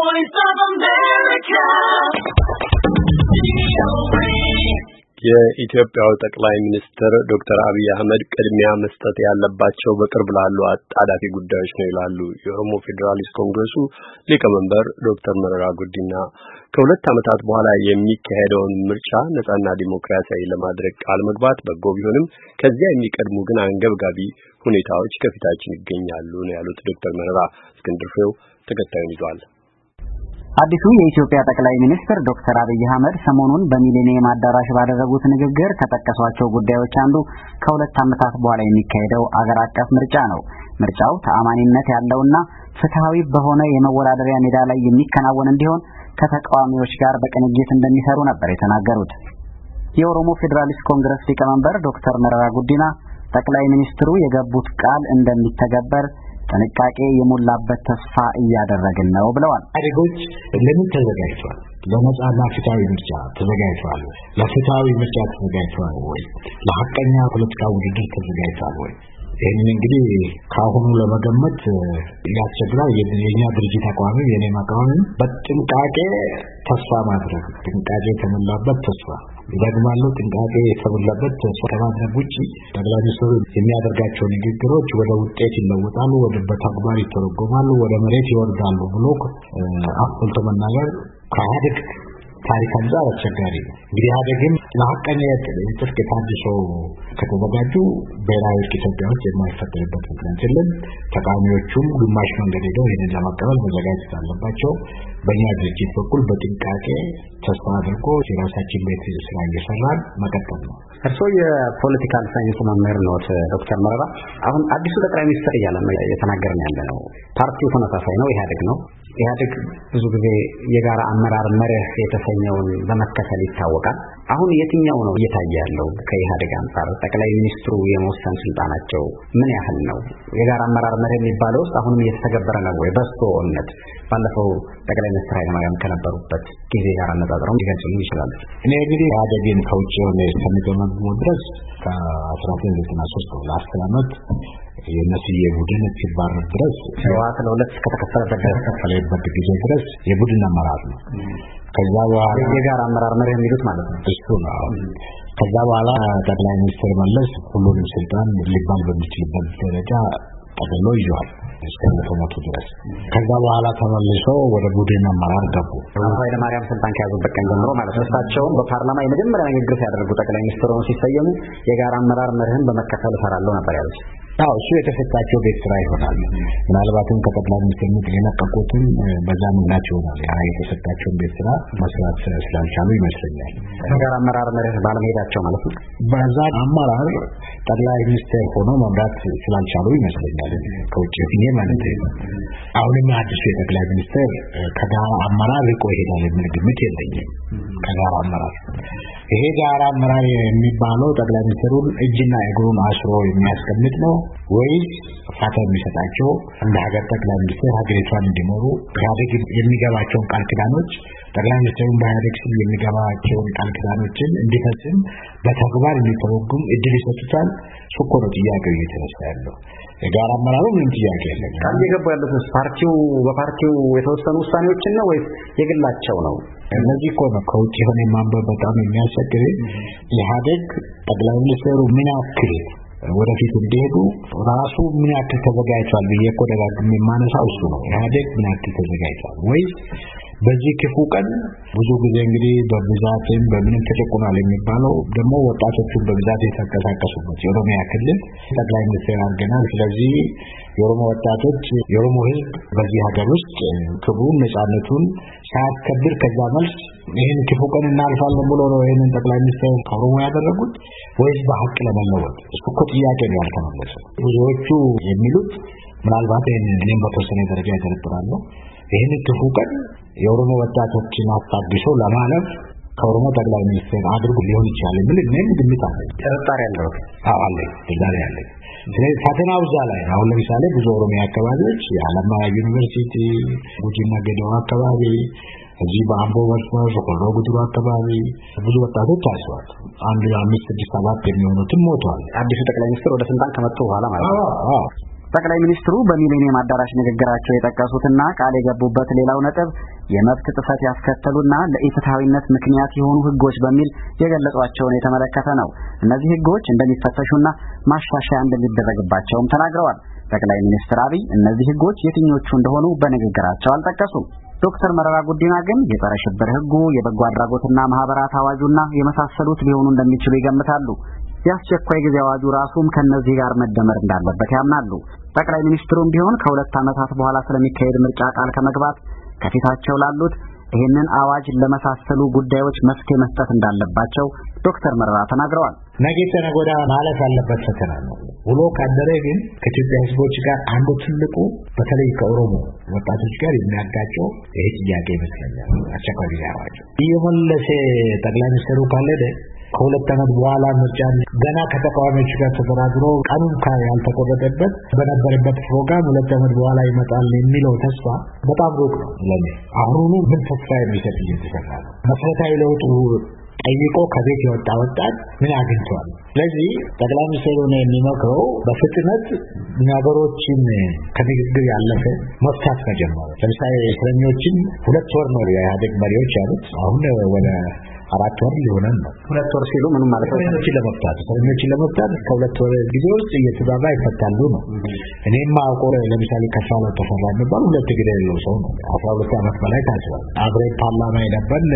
Voice of America. የኢትዮጵያው ጠቅላይ ሚኒስትር ዶክተር አብይ አህመድ ቅድሚያ መስጠት ያለባቸው በቅርብ ላሉ አጣዳፊ ጉዳዮች ነው ይላሉ የኦሮሞ ፌዴራሊስት ኮንግረሱ ሊቀመንበር ዶክተር መረራ ጉዲና። ከሁለት ዓመታት በኋላ የሚካሄደውን ምርጫ ነጻና ዲሞክራሲያዊ ለማድረግ ቃል መግባት በጎ ቢሆንም ከዚያ የሚቀድሙ ግን አንገብጋቢ ሁኔታዎች ከፊታችን ይገኛሉ ነው ያሉት ዶክተር መረራ። እስክንድር ፍሬው ተከታዩን ይዟል። አዲሱ የኢትዮጵያ ጠቅላይ ሚኒስትር ዶክተር አብይ አህመድ ሰሞኑን በሚሊኒየም አዳራሽ ባደረጉት ንግግር ከጠቀሷቸው ጉዳዮች አንዱ ከሁለት ዓመታት በኋላ የሚካሄደው አገር አቀፍ ምርጫ ነው። ምርጫው ተአማኒነት ያለውና ፍትሃዊ በሆነ የመወዳደሪያ ሜዳ ላይ የሚከናወን እንዲሆን ከተቃዋሚዎች ጋር በቅንጅት እንደሚሰሩ ነበር የተናገሩት። የኦሮሞ ፌዴራሊስት ኮንግረስ ሊቀመንበር ዶክተር መረራ ጉዲና ጠቅላይ ሚኒስትሩ የገቡት ቃል እንደሚተገበር ጥንቃቄ የሞላበት ተስፋ እያደረግን ነው ብለዋል። አደጎች ለምን ተዘጋጅቷል? ለነጻና ፍትሃዊ ምርጫ ተዘጋጅቷል? ለፍትሃዊ ምርጫ ተዘጋጅቷል ወይ? ለሐቀኛ ፖለቲካ ውድድር ተዘጋጅቷል ወይ? ይህንን እንግዲህ ካሁኑ ለመገመት ያስቸግራል። የኛ ድርጅት አቋም የኔ አቋም በጥንቃቄ ተስፋ ማድረግ፣ ጥንቃቄ የተሞላበት ተስፋ ደግማለሁ። ጥንቃቄ የተሞላበት ተስፋ ከማድረግ ውጪ ጠቅላይ ሚኒስትሩ የሚያደርጋቸው ንግግሮች ወደ ውጤት ይለወጣሉ፣ ወደ በተግባር ይተረጎማሉ፣ ወደ መሬት ይወርዳሉ ብሎ አፍልቶ መናገር ከኢህአዴግ ታሪክ አንጻር አስቸጋሪ ነው። እንግዲህ ኢህአዴግም ለሐቀኛ የትጥቅ ተሃድሶ ከተዘጋጁ ብሔራዊ እርቅ ኢትዮጵያ ውስጥ የማይፈጠርበት ምክንያት የለም። ተቃዋሚዎቹም ግማሽ መንገድ ሄደው ይህንን ለመቀበል መዘጋጀት አለባቸው። በእኛ ድርጅት በኩል በጥንቃቄ ተስፋ አድርጎ የራሳችን ቤት ስራ እየሰራን መቀጠል ነው። እርስዎ የፖለቲካል ሳይንስ መምህር ነዎት ዶክተር መረራ። አሁን አዲሱ ጠቅላይ ሚኒስትር እያለ የተናገርን ያለ ነው። ፓርቲው ተመሳሳይ ነው፣ ኢህአዴግ ነው። ኢህአዴግ ብዙ ጊዜ የጋራ አመራር መርህ የተሰኘውን በመከተል ይታወቃል። አሁን የትኛው ነው እየታየ ያለው? ከኢህአዴግ አንጻር ጠቅላይ ሚኒስትሩ የመወሰን ስልጣናቸው ምን ያህል ነው? የጋራ አመራር መርህ የሚባለው ውስጥ አሁንም እየተተገበረ ነው ወይ? በእርስዎነት ባለፈው ጠቅላይ ሚኒስትር ኃይለማርያም ከነበሩበት ጊዜ ጋር አነጻጽረው ሊገልጹልን ይችላሉ? እኔ እንግዲህ ኢህአዴግን ከውጭ ሆነ እስከሚገመግሙ ድረስ ከ1993 ለ10 ዓመት የነስዬ ቡድን ሲባረር ድረስ ህወሓት ለሁለት ከተከፈለበት ጊዜ ድረስ የቡድን አመራር ነው። ከዛ በኋላ የጋራ አመራር መርህ የሚሉት ማለት ነው እሱ ነው። ከዛ በኋላ ጠቅላይ ሚኒስትር መለስ ሁሉንም ስልጣን ሊባል በሚችልበት ደረጃ ጠቅልሎ ይዟል እስከ ሞቱ ድረስ። ከዛ በኋላ ተመልሶ ወደ ቡድን አመራር ገቡ። ኃይለማርያም ስልጣን ከያዙበት ቀን ጀምሮ ማለት ነው። እሳቸውም በፓርላማ የመጀመሪያ ንግግር ሲያደርጉ ጠቅላይ ሚኒስትሩን ሲሰየሙ የጋራ አመራር መርህን በመከተል እሰራለሁ ነበር ያሉት። እሱ የተሰጣቸው ቤት ስራ ይሆናል። ምናልባትም ከጠቅላይ ሚኒስትርነት የነቀቁትም በዛ ምክንያት ይሆናል። ያ የተሰጣቸውን ቤት ስራ መስራት ስላልቻሉ ይመስለኛል። የጋራ አመራር መርህ ባለመሄዳቸው ማለት ነው። በዛ አመራር ጠቅላይ ሚኒስትር ሆኖ መምራት ስላልቻሉ ይመስለኛል። ከውጭ ሆኜ ማለት ነው። አሁንም አዲሱ የጠቅላይ ሚኒስትር ከጋራ አመራር ርቆ ይሄዳል የሚል ግምት የለኝም። ከጋራ አመራር ይሄ ጋራ አመራር የሚባለው ጠቅላይ ሚኒስትሩን እጅና እግሩን አስሮ የሚያስቀምጥ ነው ወይስ ፋታ የሚሰጣቸው እንደ ሀገር ጠቅላይ ሚኒስትር ሀገሪቷን እንዲመሩ ኢህአዴግ የሚገባቸውን ቃል ኪዳኖች ጠቅላይ ሚኒስትሩን በኢህአዴግ ስም የሚገባቸውን ቃል ኪዳኖችን እንዲፈጽም በተግባር እንዲተረጉም እድል ይሰጡታል? እኮ ነው ጥያቄው እየተነሳ ያለው። የጋራ አመራሩ ምንም ጥያቄ የለም። ቃል የገቡ ያሉት በፓርቲው የተወሰኑ ውሳኔዎችን ነው ወይስ የግላቸው ነው? እነዚህ እኮ ነው ከውጭ ሆነ ማንበብ በጣም የሚያስቸግር። ኢህአዴግ ጠቅላይ ሚኒስትሩ ምን ያክል ወደፊት እንዲሄዱ ራሱ ምን ያክል ተዘጋጅቷል ብዬ እኮ ደጋግሜ የማነሳው እሱ ነው። ኢህአዴግ ምን ያክል ተዘጋጅቷል ወይስ በዚህ ክፉ ቀን ብዙ ጊዜ እንግዲህ በብዛትም በምንም ተጨቁናል የሚባለው ደግሞ ወጣቶቹን በብዛት የተንቀሳቀሱበት የኦሮሚያ ክልል ጠቅላይ ሚኒስትር አድርገናል። ስለዚህ የኦሮሞ ወጣቶች የኦሮሞ ሕዝብ በዚህ ሀገር ውስጥ ክብሩን ነፃነቱን ሳያስከብር ከዛ መልስ ይህን ክፉ ቀን እናልፋለን ብሎ ነው ይህንን ጠቅላይ ሚኒስትር ከኦሮሞ ያደረጉት ወይስ በሀቅ ለመለወጥ? እሱ እኮ ጥያቄ ነው ያልተመለሰው። ብዙዎቹ የሚሉት ምናልባት ይህንን እኔም በተወሰነ ደረጃ ያጠረጥራለሁ ይህን ክፉ ቀን የኦሮሞ ወጣቶችን አስታግሶ ለማለፍ ከኦሮሞ ጠቅላይ ሚኒስትር አድርጎ ሊሆን ይችላል የሚል እኔም ግምት አለኝ። ጥርጣሬ ያለው አለኝ ዛሬ ያለኝ። ስለዚህ ፈተናው እዛ ላይ ነው። አሁን ለምሳሌ ብዙ ኦሮሚያ አካባቢዎች የአለማያ ዩኒቨርሲቲ ጉጂና ገደዋ አካባቢ እዚህ በአምቦ መስመር ሆሮ ጉድሩ አካባቢ ብዙ ወጣቶች ታስረዋል። 1 5 6 7 የሚሆኑትም ሞተዋል። አዲሱ ጠቅላይ ሚኒስትር ወደ ስልጣን ከመጡ በኋላ ማለት ነው። ጠቅላይ ሚኒስትሩ በሚሊኒየም አዳራሽ ንግግራቸው የጠቀሱትና ቃል የገቡበት ሌላው ነጥብ የመብት ጥሰት ያስከተሉና ለኢፍትሐዊነት ምክንያት የሆኑ ህጎች በሚል የገለጿቸውን የተመለከተ ነው። እነዚህ ህጎች እንደሚፈተሹና ማሻሻያ እንደሚደረግባቸውም ተናግረዋል። ጠቅላይ ሚኒስትር አብይ እነዚህ ህጎች የትኞቹ እንደሆኑ በንግግራቸው አልጠቀሱም። ዶክተር መረራ ጉዲና ግን የጸረ ሽብር ህጉ፣ የበጎ አድራጎትና ማህበራት አዋጁና የመሳሰሉት ሊሆኑ እንደሚችሉ ይገምታሉ። የአስቸኳይ ጊዜ አዋጁ ራሱም ከነዚህ ጋር መደመር እንዳለበት ያምናሉ። ጠቅላይ ሚኒስትሩም ቢሆን ከ2 ዓመታት በኋላ ስለሚካሄድ ምርጫ ቃል ከመግባት ከፊታቸው ላሉት ይህንን አዋጅ ለመሳሰሉ ጉዳዮች መፍትሄ መስጠት እንዳለባቸው ዶክተር መረራ ተናግረዋል። ነገ ተነገ ወዲያ ማለፍ ያለበት ፈተና ነው። ውሎ ካደረ ግን ከኢትዮጵያ ህዝቦች ጋር አንዱ ትልቁ በተለይ ከኦሮሞ ወጣቶች ጋር የሚያጋጨው ይሄ ጥያቄ ይመስለኛል። አስቸኳይ ጊዜ አዋጅ እየመለሰ ጠቅላይ ሚኒስትሩ ካለደ ከ2 ዓመት በኋላ ምርጫ ገና ከተቃዋሚዎች ጋር ተደራድሮ ቀኑን ያልተቆረጠበት በነበረበት ፕሮግራም 2 ዓመት በኋላ ይመጣል የሚለው ተስፋ በጣም ሩቅ ነው። ለኔ አሁኑ ምን ተስፋ የሚሰጥ እየተሰራ ነው? መሰረታዊ ለውጡ ጠይቆ ከቤት የወጣ ወጣት ምን አግኝቷል? ስለዚህ ጠቅላይ ሚኒስትሩ ነው የሚመክረው በፍጥነት ነገሮችን ከንግግር ያለፈ መፍታት መጀመር። ለምሳሌ እስረኞችን 2 ወር ነው የኢህአዴግ መሪዎች ያሉት። አሁን ወደ 4 ወር ሊሆነን ነው። 2 ወር ሲሉ ምን ማለት ነው? እስረኞችን ለመፍታት ከ2 ወር ጊዜ ውስጥ እየተባባ ይፈታሉ ነው። እኔም አውቀው ለምሳሌ ከፋለ ተፈራ የሚባል 2 ግሬ ያለው ሰው ነው። 12 ዓመት በላይ ታስሯል። አብረን ፓርላማ የነበርን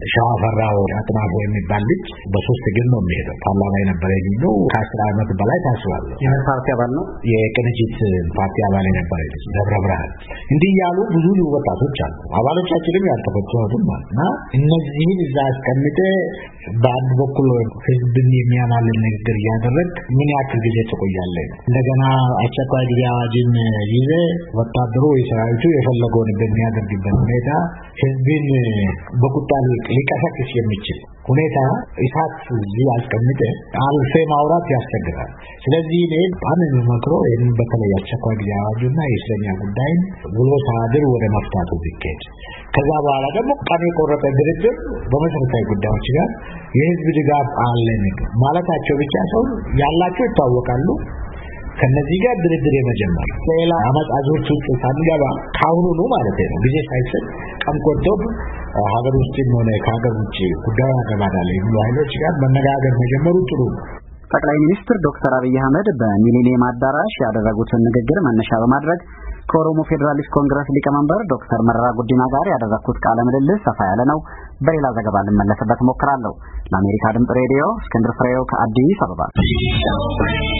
ሸዋፈራው አጥናፉ የሚባል ልጅ በ3 ግን ነው የሚሄደው። ፓርላማ የነበረ ልጅ ነው። ከ10 ዓመት በላይ ታስሯል። የምን ፓርቲ አባል ነው? የቅንጅት ፓርቲ አባል የነበረ ልጅ ደብረ ብርሃን። እንዲህ ያሉ ብዙ ወጣቶች አሉ። አባሎቻችንም ያልተፈቱ እና እነዚህን እዛ አስቀምጠ በአንድ በኩል ህዝብን የሚያማልል ንግግር እያደረግ ምን ያክል ጊዜ ትቆያለህ? እንደገና አስቸኳይ ጊዜ አዋጅን ይዘ ወታደሩ ወይ ሰራዊቱ የፈለገውን በሚያደርግበት ሁኔታ ህዝብን በቁጣ ሊቀሰቅስ የሚችል ሁኔታ እሳት እዚህ አስቀምጠ አልፌ ማውራት ያስቸግራል። ስለዚህ እኔ አንድ መክሮ ይህን በተለይ አስቸኳይ ጊዜ አዋጁና የእስረኛ ጉዳይን ውሎ ሳያድር ወደ መፍታቱ ቢኬድ ከዛ በኋላ ደግሞ ቀን የቆረጠ ድርድር በመሰረታዊ ጉዳዮች ጋር የህዝብ ድጋፍ አለን ማለታቸው ብቻ ሰው ያላቸው ይታወቃሉ። ከነዚህ ጋር ድርድር የመጀመር ሌላ አመት አዙርት ውስጥ ሳንገባ ካሁኑ ማለት ነው ጊዜ ሳይሰጥ ቀን ቆርጦ ሀገር ውስጥም ሆነ ከሀገር ውጭ ጉዳዩ ያገባዳል የሚሉ ኃይሎች ጋር መነጋገር መጀመሩ ጥሩ ነው። ጠቅላይ ሚኒስትር ዶክተር አብይ አህመድ በሚሊኒየም አዳራሽ ያደረጉትን ንግግር መነሻ በማድረግ ከኦሮሞ ፌዴራሊስት ኮንግረስ ሊቀመንበር ዶክተር መረራ ጉዲና ጋር ያደረኩት ቃለ ምልልስ ሰፋ ያለ ነው። በሌላ ዘገባ ልመለስበት ሞክራለሁ። ለአሜሪካ ድምጽ ሬዲዮ እስክንድር ፍሬው ከአዲስ አበባ